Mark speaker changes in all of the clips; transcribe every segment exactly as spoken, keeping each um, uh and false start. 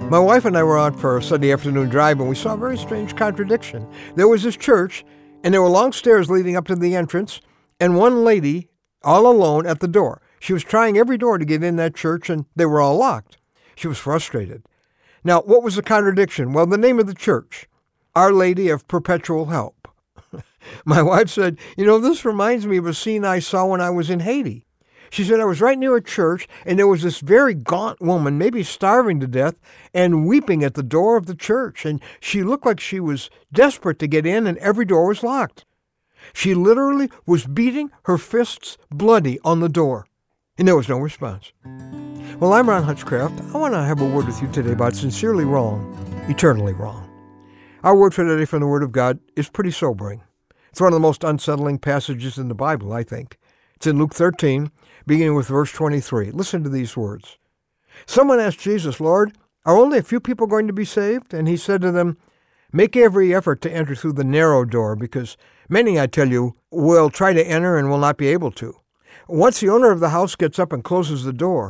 Speaker 1: My wife and I were out for a Sunday afternoon drive, and we saw a very strange contradiction. There was this church, and there were long stairs leading up to the entrance, and one lady all alone at the door. She was trying every door to get in that church, and they were all locked. She was frustrated. Now, what was the contradiction? Well, the name of the church, Our Lady of Perpetual Help. My wife said, you know, this reminds me of a scene I saw when I was in Haiti. She said, I was right near a church, and there was this very gaunt woman, maybe starving to death, and weeping at the door of the church. And she looked like she was desperate to get in, and every door was locked. She literally was beating her fists bloody on the door, and there was no response. Well, I'm Ron Hutchcraft. I want to have a word with you today about sincerely wrong, eternally wrong. Our word for today from the Word of God is pretty sobering. It's one of the most unsettling passages in the Bible, I think. It's in Luke thirteen, beginning with verse twenty-three. Listen to these words. Someone asked Jesus, Lord, are only a few people going to be saved? And he said to them, make every effort to enter through the narrow door, because many, I tell you, will try to enter and will not be able to. Once the owner of the house gets up and closes the door,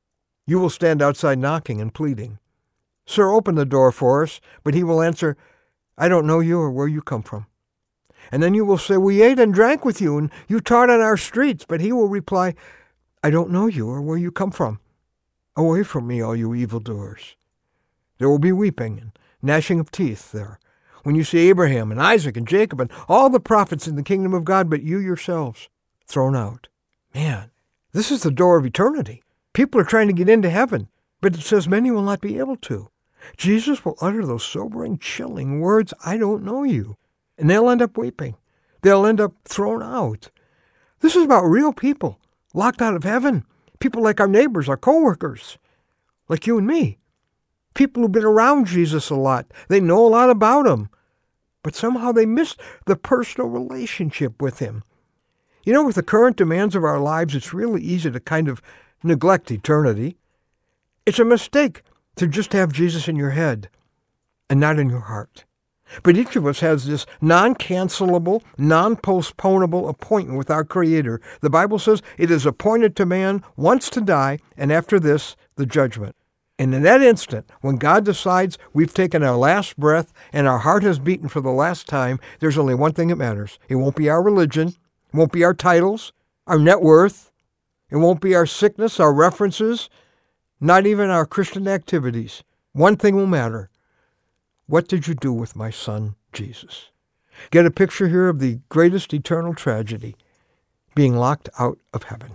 Speaker 1: you will stand outside knocking and pleading. Sir, open the door for us. But he will answer, I don't know you or where you come from. And then you will say, we ate and drank with you, and you taught on our streets. But he will reply, I don't know you or where you come from. Away from me, all you evildoers. There will be weeping and gnashing of teeth there when you see Abraham and Isaac and Jacob and all the prophets in the kingdom of God, but you yourselves thrown out. Man, this is the door of eternity. People are trying to get into heaven, but it says many will not be able to. Jesus will utter those sobering, chilling words, I don't know you. And they'll end up weeping. They'll end up thrown out. This is about real people locked out of heaven. People like our neighbors, our coworkers, like you and me. People who've been around Jesus a lot. They know a lot about him. But somehow they miss the personal relationship with him. You know, with the current demands of our lives, it's really easy to kind of neglect eternity. It's a mistake to just have Jesus in your head and not in your heart. But each of us has this non-cancelable, non-postponable appointment with our Creator. The Bible says it is appointed to man once to die, and after this, the judgment. And in that instant, when God decides we've taken our last breath and our heart has beaten for the last time, there's only one thing that matters. It won't be our religion. It won't be our titles, our net worth. It won't be our sickness, our references, not even our Christian activities. One thing will matter. What did you do with my son, Jesus? Get a picture here of the greatest eternal tragedy, being locked out of heaven.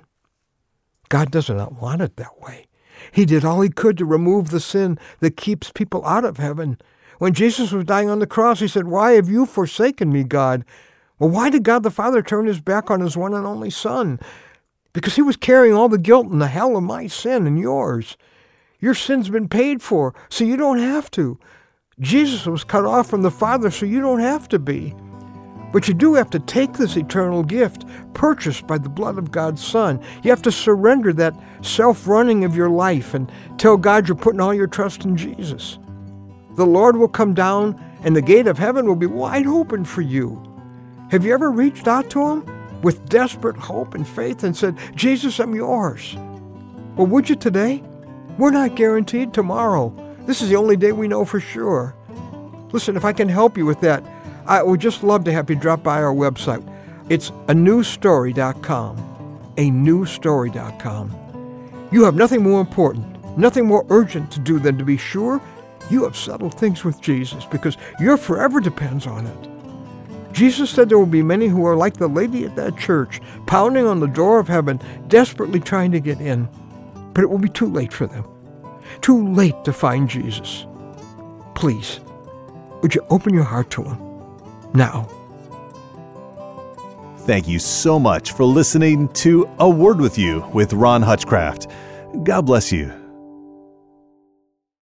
Speaker 1: God does not want it that way. He did all he could to remove the sin that keeps people out of heaven. When Jesus was dying on the cross, he said, why have you forsaken me, God? Well, why did God the Father turn his back on his one and only Son? Because he was carrying all the guilt and the hell of my sin and yours. Your sin's been paid for, so you don't have to. Jesus was cut off from the Father, so you don't have to be. But you do have to take this eternal gift, purchased by the blood of God's Son. You have to surrender that self-running of your life and tell God you're putting all your trust in Jesus. The Lord will come down, and the gate of heaven will be wide open for you. Have you ever reached out to him with desperate hope and faith and said, Jesus, I'm yours? Well, would you today? We're not guaranteed tomorrow. This is the only day we know for sure. Listen, if I can help you with that, I would just love to have you drop by our website. It's a new story dot com, a new story dot com. You have nothing more important, nothing more urgent to do than to be sure you have settled things with Jesus, because your forever depends on it. Jesus said there will be many who are like the lady at that church, pounding on the door of heaven, desperately trying to get in. But it will be too late for them. Too late to find Jesus. Please, would you open your heart to him now?
Speaker 2: Thank you so much for listening to A Word With You with Ron Hutchcraft. God bless you.